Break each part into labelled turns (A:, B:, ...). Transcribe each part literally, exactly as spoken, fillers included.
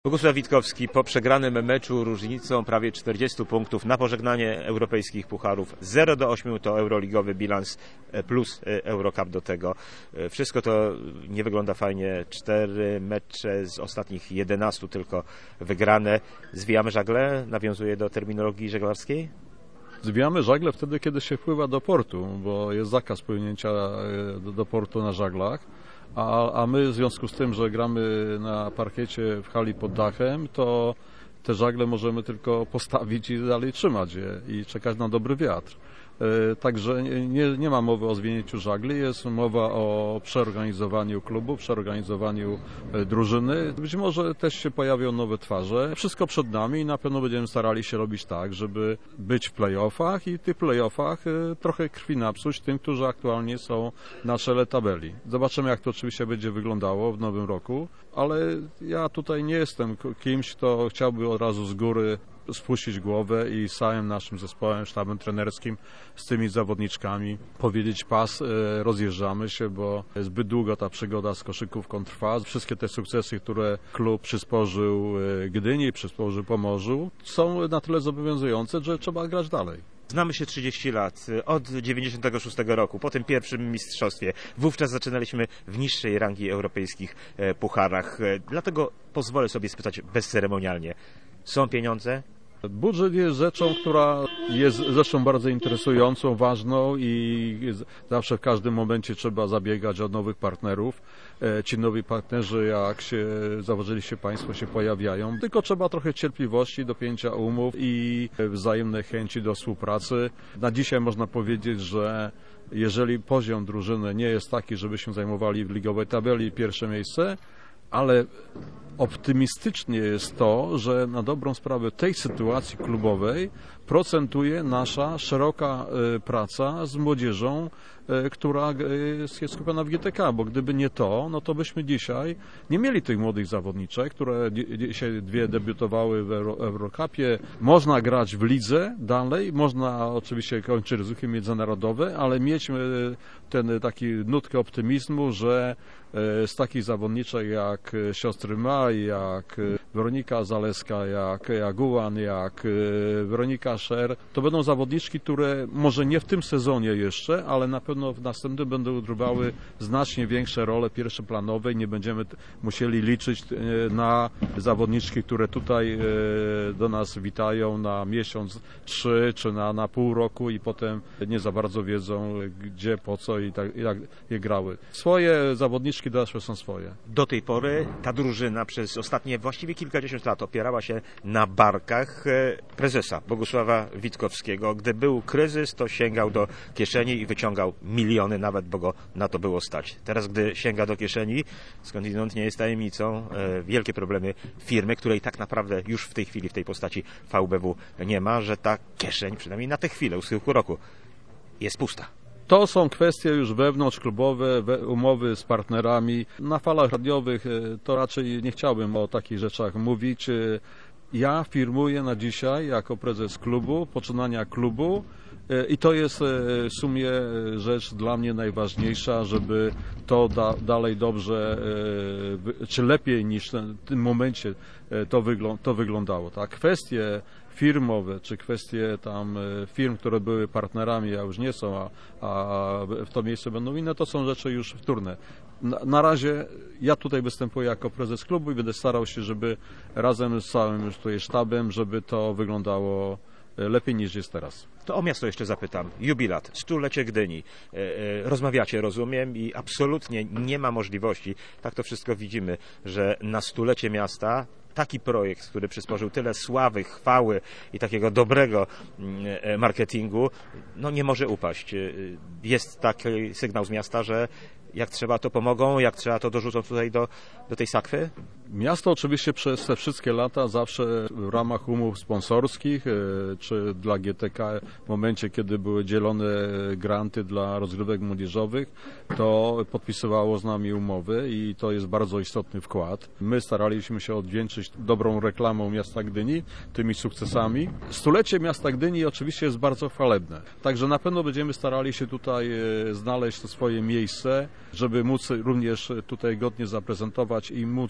A: Bogusław Witkowski po przegranym meczu różnicą prawie czterdziestu punktów na pożegnanie europejskich pucharów. zero do ośmiu to euroligowy bilans plus Eurocup do tego. Wszystko to nie wygląda fajnie. Cztery mecze z ostatnich jedenastu tylko wygrane. Zwijamy żagle? Nawiązuje do terminologii żeglarskiej?
B: Zwijamy żagle wtedy, kiedy się wpływa do portu, bo jest zakaz płynięcia do, do portu na żaglach. A, a my w związku z tym, że gramy na parkiecie w hali pod dachem, to te żagle możemy tylko postawić i dalej trzymać je i czekać na dobry wiatr. Także nie, nie ma mowy o zwinięciu żagli, jest mowa o przeorganizowaniu klubu, przeorganizowaniu drużyny. Być może też się pojawią nowe twarze. Wszystko przed nami i na pewno będziemy starali się robić tak, żeby być w play-offach i w tych play-offach trochę krwi napsuć tym, którzy aktualnie są na czele tabeli. Zobaczymy, jak to oczywiście będzie wyglądało w nowym roku, ale ja tutaj nie jestem kimś, kto chciałby od razu z góry spuścić głowę i z całym naszym zespołem, sztabem trenerskim, z tymi zawodniczkami powiedzieć pas, rozjeżdżamy się, bo zbyt długo ta przygoda z koszykówką trwa. Wszystkie te sukcesy, które klub przysporzył Gdyni, przysporzył Pomorzu, są na tyle zobowiązujące, że trzeba grać dalej.
A: Znamy się trzydzieści lat, od dziewięćdziesiątego szóstego roku, po tym pierwszym mistrzostwie. Wówczas zaczynaliśmy w niższej rangi europejskich pucharach. Dlatego pozwolę sobie spytać bezceremonialnie. Są pieniądze?
B: Budżet jest rzeczą, która jest rzeczą bardzo interesującą, ważną i zawsze w każdym momencie trzeba zabiegać o nowych partnerów. Ci nowi partnerzy, jak się zauważyliście Państwo, się pojawiają. Tylko trzeba trochę cierpliwości, dopięcia umów i wzajemnej chęci do współpracy. Na dzisiaj można powiedzieć, że jeżeli poziom drużyny nie jest taki, żebyśmy zajmowali w ligowej tabeli pierwsze miejsce, ale optymistycznie jest to, że na dobrą sprawę tej sytuacji klubowej procentuje nasza szeroka praca z młodzieżą, która jest skupiona w G T K, bo gdyby nie to, no to byśmy dzisiaj nie mieli tych młodych zawodniczek, które dzisiaj dwie debiutowały w Euro, Eurocupie. Można grać w lidze dalej, można oczywiście kończyć rozgrywki międzynarodowe, ale mieć ten taki nutkę optymizmu, że z takich zawodniczek jak siostry Maj, jak Weronika Zaleska, jak Jaguan, jak Weronika Szer, to będą zawodniczki, które może nie w tym sezonie jeszcze, ale na pewno w następnym będą odgrywały znacznie większe role pierwszoplanowe i nie będziemy musieli liczyć na zawodniczki, które tutaj do nas witają na miesiąc, trzy czy na, na pół roku i potem nie za bardzo wiedzą gdzie, po co i tak, jak je grały. Swoje zawodniczki doszły są swoje.
A: Do tej pory ta drużyna przez ostatnie właściwie kilkadziesiąt lat opierała się na barkach prezesa Bogusława Witkowskiego. Gdy był kryzys, to sięgał do kieszeni i wyciągał miliony nawet, bo go na to było stać. Teraz, gdy sięga do kieszeni, skądinąd nie jest tajemnicą, wielkie problemy firmy, której tak naprawdę już w tej chwili w tej postaci V B W nie ma, że ta kieszeń, przynajmniej na tę chwilę, u schyłku roku, jest pusta.
B: To są kwestie już wewnątrzklubowe, umowy z partnerami. Na falach radiowych to raczej nie chciałbym o takich rzeczach mówić. Ja firmuję na dzisiaj jako prezes klubu, poczynania klubu i to jest w sumie rzecz dla mnie najważniejsza, żeby to da, dalej dobrze, czy lepiej niż w tym momencie to, wyglą, to wyglądało. Tak? Kwestie firmowe, czy kwestie tam firm, które były partnerami, a już nie są, a, a w to miejsce będą inne, to są rzeczy już wtórne. Na, na razie ja tutaj występuję jako prezes klubu i będę starał się, żeby razem z całym już tutaj sztabem, żeby to wyglądało lepiej niż jest teraz.
A: To o miasto jeszcze zapytam. Jubilat, stulecie Gdyni. Rozmawiacie, rozumiem, i absolutnie nie ma możliwości, tak to wszystko widzimy, że na stulecie miasta taki projekt, który przysporzył tyle sławy, chwały i takiego dobrego marketingu, no nie może upaść. Jest taki sygnał z miasta, że jak trzeba, to pomogą, jak trzeba, to dorzucą tutaj do, do tej sakwy?
B: Miasto oczywiście przez te wszystkie lata zawsze w ramach umów sponsorskich, czy dla G T K w momencie, kiedy były dzielone granty dla rozgrywek młodzieżowych, to podpisywało z nami umowy i to jest bardzo istotny wkład. My staraliśmy się odwdzięczyć dobrą reklamą miasta Gdyni, tymi sukcesami. Stulecie miasta Gdyni oczywiście jest bardzo chwalebne, także na pewno będziemy starali się tutaj znaleźć to swoje miejsce, żeby móc również tutaj godnie zaprezentować i móc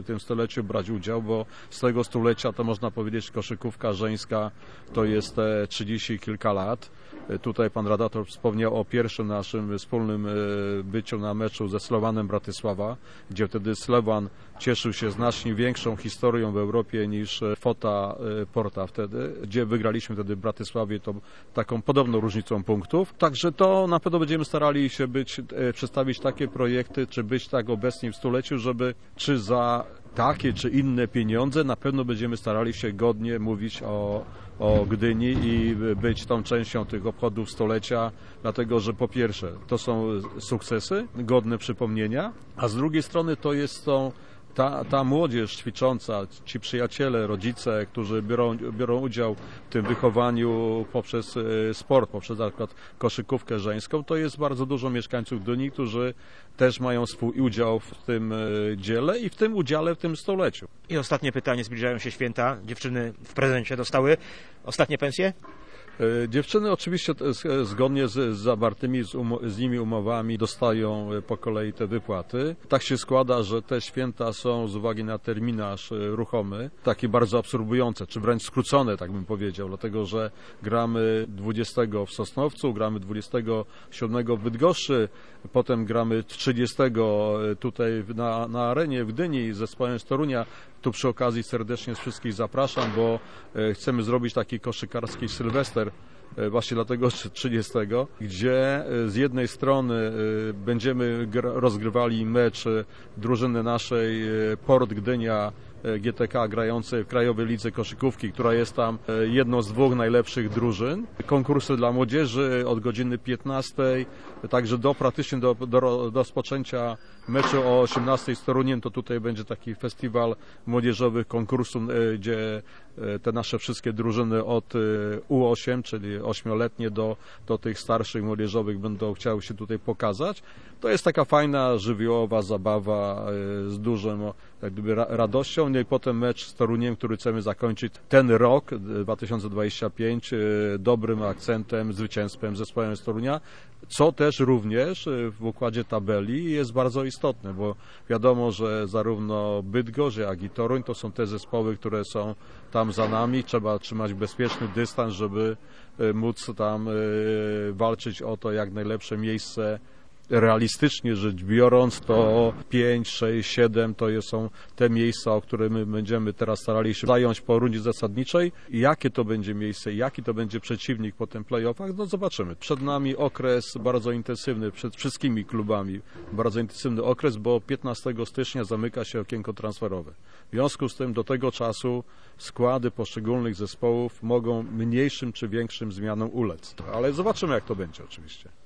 B: w tym stuleciu brać udział, bo z tego stulecia to można powiedzieć koszykówka żeńska to jest te trzydzieści kilka lat. Tutaj pan redaktor wspomniał o pierwszym naszym wspólnym byciu na meczu ze Slowanem Bratysława, gdzie wtedy Slovan cieszył się znacznie większą historią w Europie niż Fota Porta wtedy, gdzie wygraliśmy wtedy w Bratysławie to taką podobną różnicą punktów. Także to na pewno będziemy starali się być, przedstawić takie projekty, czy być tak obecni w stuleciu, żeby czy za takie czy inne pieniądze na pewno będziemy starali się godnie mówić o, o Gdyni i być tą częścią tych obchodów stulecia, dlatego że po pierwsze to są sukcesy godne przypomnienia, a z drugiej strony to jest tą Ta, ta młodzież ćwicząca, ci przyjaciele, rodzice, którzy biorą, biorą udział w tym wychowaniu poprzez sport, poprzez na przykład koszykówkę żeńską, to jest bardzo dużo mieszkańców Gdyni, którzy też mają swój udział w tym dziele i w tym udziale w tym stuleciu.
A: I ostatnie pytanie, zbliżają się święta, dziewczyny w prezencie dostały ostatnie pensje?
B: Dziewczyny oczywiście zgodnie z zawartymi z, um, z nimi umowami dostają po kolei te wypłaty. Tak się składa, że te święta są z uwagi na terminarz ruchomy takie bardzo absorbujące, czy wręcz skrócone, tak bym powiedział, dlatego że gramy dwudziestego w Sosnowcu, gramy dwudziestego siódmego w Bydgoszczy, potem gramy trzydziestego tutaj na, na arenie w Gdyni z zespołem z Torunia. Tu przy okazji serdecznie wszystkich zapraszam, bo chcemy zrobić taki koszykarski sylwester właśnie dlatego trzydziestego, gdzie z jednej strony będziemy rozgrywali mecz drużyny naszej Port Gdynia G T K grającej w Krajowej Lidze Koszykówki, która jest tam jedną z dwóch najlepszych drużyn. Konkursy dla młodzieży od godziny piętnastej, także do praktycznie do, do, do rozpoczęcia meczu o osiemnastej z Toruniem, to tutaj będzie taki festiwal młodzieżowych konkursów, gdzie te nasze wszystkie drużyny od U osiem, czyli ośmioletnie do, do tych starszych młodzieżowych będą chciały się tutaj pokazać. To jest taka fajna, żywiołowa zabawa z dużą jak gdyby radością. No i potem mecz z Toruniem, który chcemy zakończyć ten rok, dwa tysiące dwudziesty piąty, dobrym akcentem, zwycięstwem zespołem z Torunia, co też również w układzie tabeli jest bardzo istotne, bo wiadomo, że zarówno Bydgoszcz, jak i Toruń to są te zespoły, które są tam za nami. Trzeba trzymać bezpieczny dystans, żeby móc tam walczyć o to jak najlepsze miejsce. Realistycznie rzecz biorąc, to pięć, sześć, siedem to są te miejsca, o które my będziemy teraz starali się zająć po rundzie zasadniczej. Jakie to będzie miejsce, jaki to będzie przeciwnik po tym play-offach, no zobaczymy. Przed nami okres bardzo intensywny, przed wszystkimi klubami bardzo intensywny okres, bo piętnastego stycznia zamyka się okienko transferowe. W związku z tym do tego czasu składy poszczególnych zespołów mogą mniejszym czy większym zmianom ulec. Ale zobaczymy, jak to będzie oczywiście.